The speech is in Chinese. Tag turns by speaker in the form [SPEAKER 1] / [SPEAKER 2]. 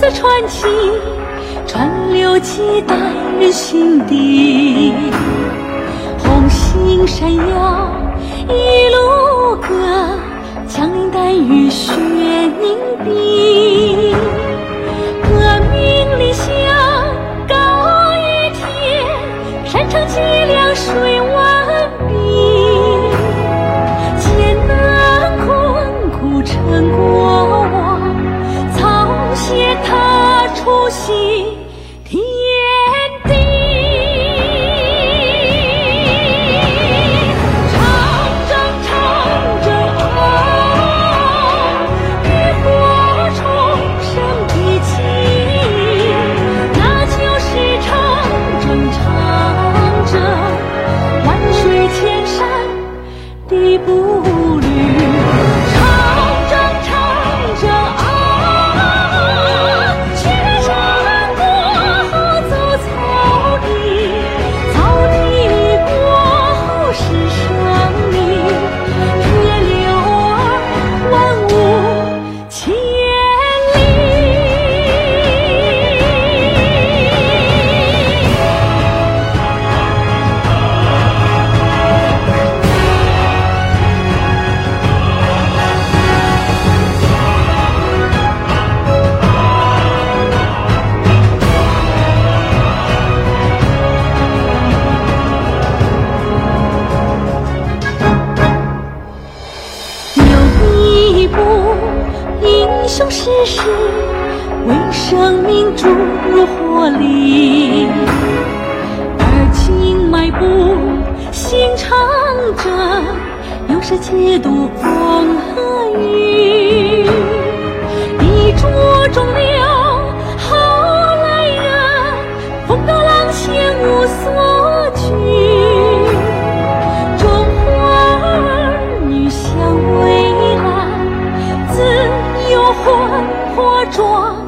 [SPEAKER 1] 色传奇，川流几代人心底。红星闪耀一路歌，枪林弹雨血凝碧。革命理想高于天，山长脊梁水万笔。艰难困苦成过往，草鞋踏出新天地。长征啊，浴火重生的情，那就是长征，万水千山的步履。长征啊，血战过后走草地，草地过后是生命，血流儿万物千里。有一部英雄史诗，为生命注入活力，而今迈步新长征，又是几度风和雨。一株中流后来人，风高浪险无所惧。中华儿女向未来，自由魂魄壮